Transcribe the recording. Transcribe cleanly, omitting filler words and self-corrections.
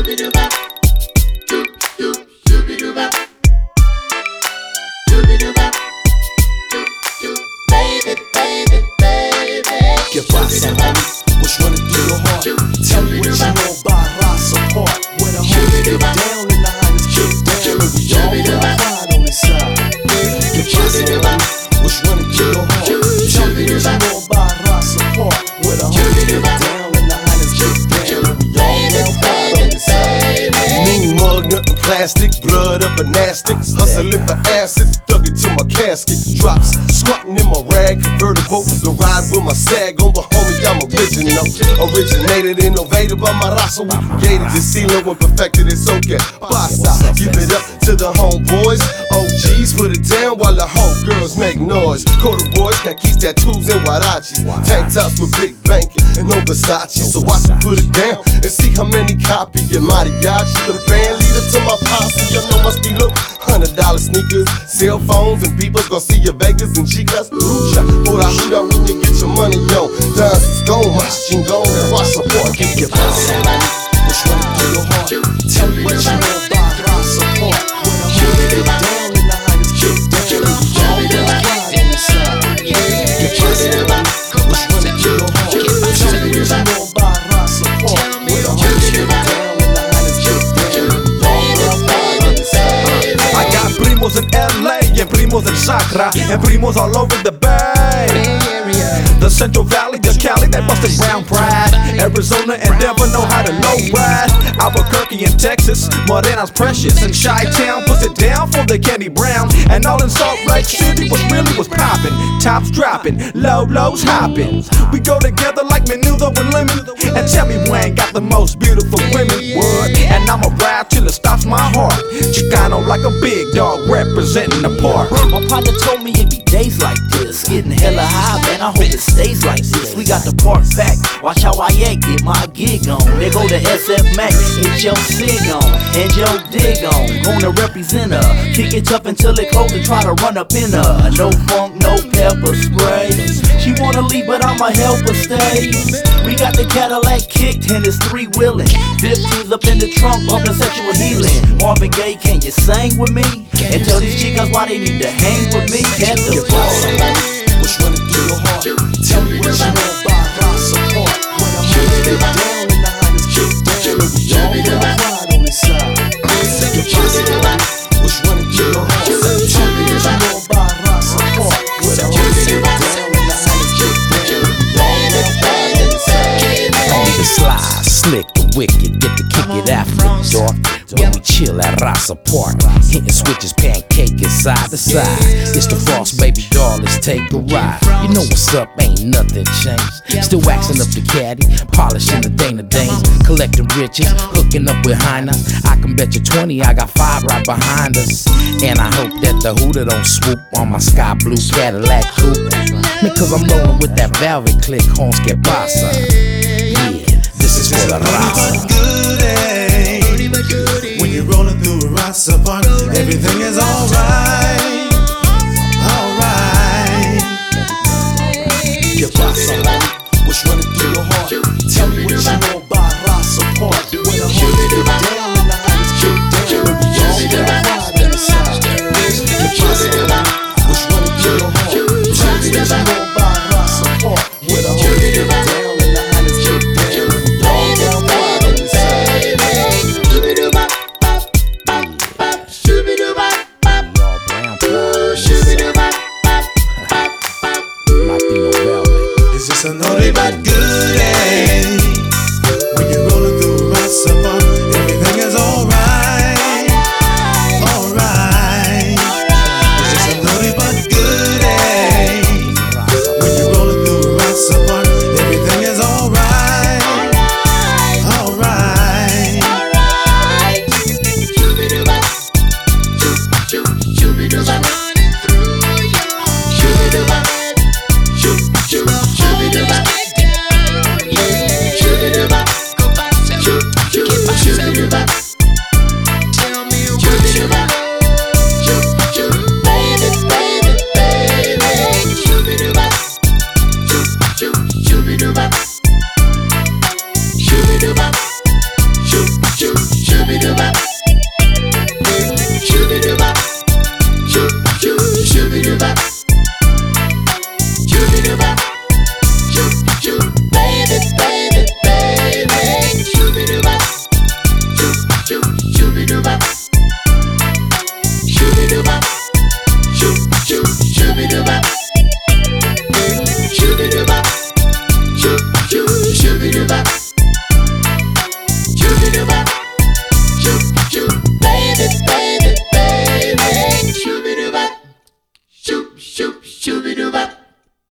¿Qué pasa, homie? What's running through your heart? Tell me what you know about Ras Apart. When the homies get down and the highest get down, and we all got pride on this side. ¿Qué pasa, homie? What's running through your heart? Tell me what you know about Ras Apart. When the homies get down and the highest get down, and we all got pride on this side. Mean mug, nothing plastic, blood up and nastics. Hustling for acid, dug it to my casket. Drops, squatting in my rag, convertible. The ride with my sag on, but homie, I'm original. Originated, innovated by my raza. We created this ceiling when perfected, it's okay. Basta, give it up to the homeboys. OGs, put it down while the homegirls make noise. Corduroys, khakis, tattoos, and Warachi. Tank tops with big banking and no Versace. So I should put it down and see how many copy your mariachi. The band leader to my posse, you know my stilo. $100 sneakers, cell phones, and people gon' see your Vegas and chicas. Lucha, por la huda when you get your money on. Dance is gone, my chingón, and Ras Apart. ¿Qué pasa, homie? What's running through your heart? Tell me what you know about Ras Apart. When the homies get down and the highest get down, and we all got pride on the side. ¿Qué pasa, homie? What's running through your heart? Tell me what you know about Ras Apart. When the homies get down and the highest get down, and we all got pride on the side. I got primos in LA and primos in Sacra and primos all over the Bay. The Central Valley, the Cali, they bustin' brown pride. Arizona and Denver know how to low ride. Albuquerque and Texas, Morena's precious. And Chi-Town puts it down for the Kenny Brown. And all in Salt Lake City was poppin'. Tops droppin', lows hoppin'. We go together like menudo and lemon. And tell me who ain't got the most beautiful women. What? And I'ma ride till it stops my heart. Chicano like a big dog representing the park. My partner told me it be days like this, getting hella high, man, I hope it stays like this. We got the park packed, watch how I act, get my gig on. They go to SF Max, get your sig on, and your dig on. Gonna represent her, kick it tough until it close and try to run up in her. No funk, no pepper spray. She wanna leave, but I'ma help her stay. We got the Cadillac kicked and it's three-wheeling. 50s up in the trunk, bumping sexual healing. Marvin Gaye, can you sing with me? And tell these chicas why they need to hang with me. At the What's running through your heart? Tell me what you know about Ras Apart. When the homies get down and the highest get down, and we all got pride on this side. What's running through your heart? Tell me what you know about Ras Apart. When the homies get down and the highest get down, and we all got pride on this side. I need to slide, slick, the wicked, get to kick it after dark. When we chill at Ras Apart, hitting switches, pancaking side to side. It's the Frost, baby doll, let's take a ride. You know what's up, ain't nothing changed. Still waxing up the caddy, polishing the Dana Danes, collecting riches, hooking up with Heiner. I can bet you 20, I got 5 right behind us. And I hope that the Hooter don't swoop on my sky blue Cadillac coupe. Because I'm rolling with that velvet click, horns que pasa. Yeah, this is for the raza. When you're rolling through a Ras Apart, everything is alright, alright. ¿Qué pasa, homie? What's running through your heart? Tell me what you know about Ras Apart. When the homies get down and the highest get down, and we all got pride on the side. ¿Qué pasa, homie? What's running through your heart? Tell me what you know about Ras Apart. When the homies get down and the highest get down, and we all got pride on the side. Shoo-be-doo-bop. Shoo-be-doo-bop. Shoo-be-doo-bop. Shoo-be-doo-bop. Shoo, baby, baby, baby. Shoo-be-doo-bop. Shoo-be-doo-bop. Shoo-be-doo-bop. Shoo-be-doo-bop. Shoo-be-doo-bop. Shoo-be-doo-bop. Shoo-be-doo-bop. Shoo-be-doo-bop.